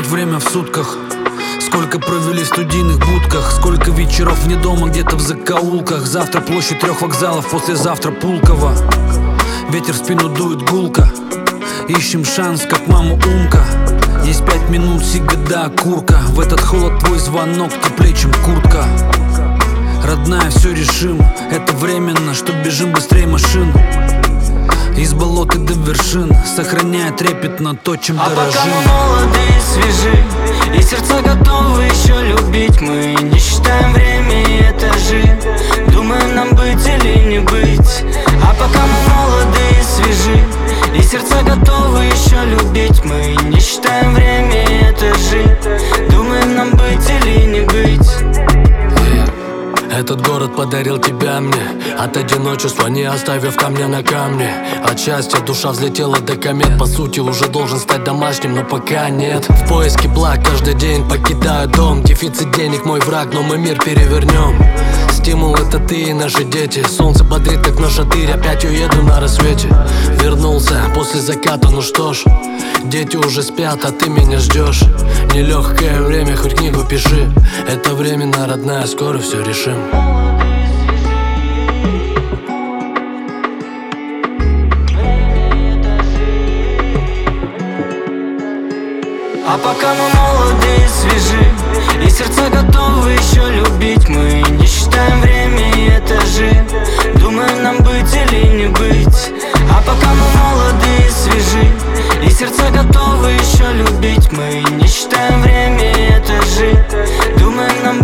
посчитать время в сутках. Сколько провели в студийных будках, сколько вечеров вне дома, где-то в закоулках. Завтра площадь 3 вокзалов, послезавтра Пулково. Ветер в спину дует гулко. Ищем шанс, как мама Умка. Есть 5 минут, сигада, курка. В этот холод твой звонок теплее, чем куртка. Родная, все решим, это временно, что бежим быстрее машин. Из болота до вершин, сохраняя трепетно то, чем дорожим. Пока мы молоды и свежи, и сердца готовы еще любить, мы не считаем время и этажи, думаем, нам быть или не быть. А пока мы молоды и свежи, и сердца готовы еще любить, мы не считаем время и этажи, думаем, нам быть или не быть. Этот город подарил тебя мне, от одиночества не оставив камня на камне. От счастья душа взлетела до комет, по сути уже должен стать домашним, но пока нет. В поиске благ каждый день покидаю дом. Дефицит денег мой враг, но мы мир перевернем. Стимул это ты и наши дети. Солнце бодрит как на шатырь, опять уеду на рассвете. Вернулся после заката, ну что ж, дети уже спят, а ты меня ждешь. Нелегкое время, хоть книгу пиши. Это временно, родная, скоро все решим. А пока мы молоды и свежи, и сердца готовы еще любить, мы не считаем время и этажи, думаем, нам быть или не быть. А пока мы молоды и свежи, и сердца готовы еще любить, мы не считаем время и этажи, думаем, нам